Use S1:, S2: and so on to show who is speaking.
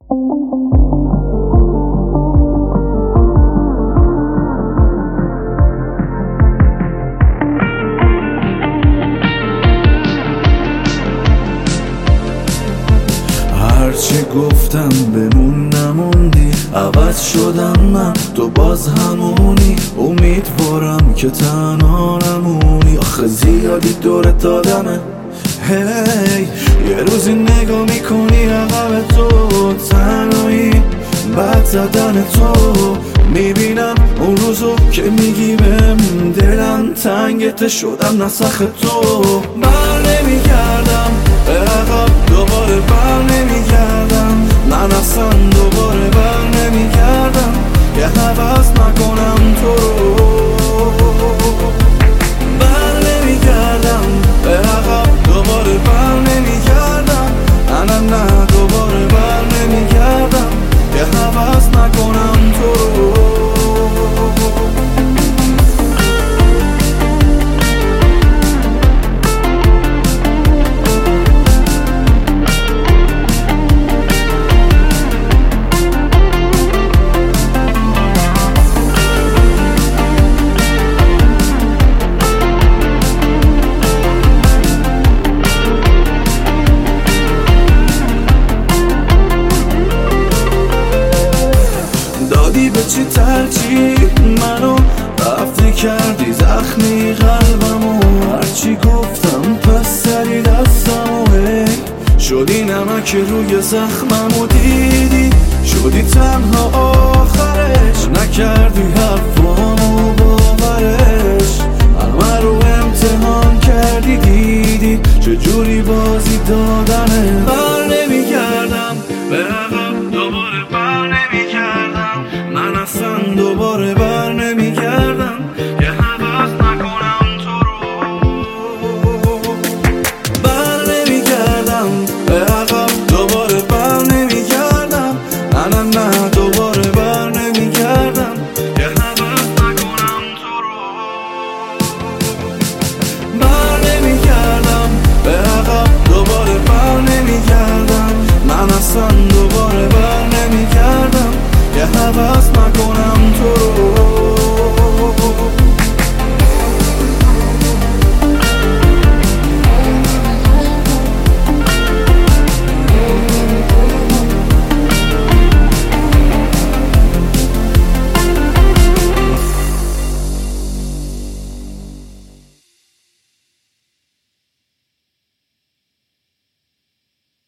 S1: هرچی گفتم بمون نموندی، عوض شدم من تو باز همونی. امیدوارم که تنها نمونی، آخه زیادی دورت دادمه. هی یه روزی نگاه میکنی عقب تو تنهایی، بعد زدن تو میبینم اون روزو که میگی بهم دلم تنگت شدم نسخ تو. بر نمیگردم به عقب دوباره، بر نمیگردم من اصلا دوباره بر نمیگردم که حوض نکنم تو رو. بر نمیگردم به عقب دوباره، بر نمیگردم نه دوباره بر نمیگردم که حوض نکنم تو رو. دادی به چی ترجیح منو، رفتی کردی زخمی قلبمو. هرچی گفتم پس سری دستمو، شدی نمک روی زخممو. دیدی شدی تنها آخرش، نکردی حرفامو باورش. همه رو امتحان کردی، دیدی چجوری بازی دادنه.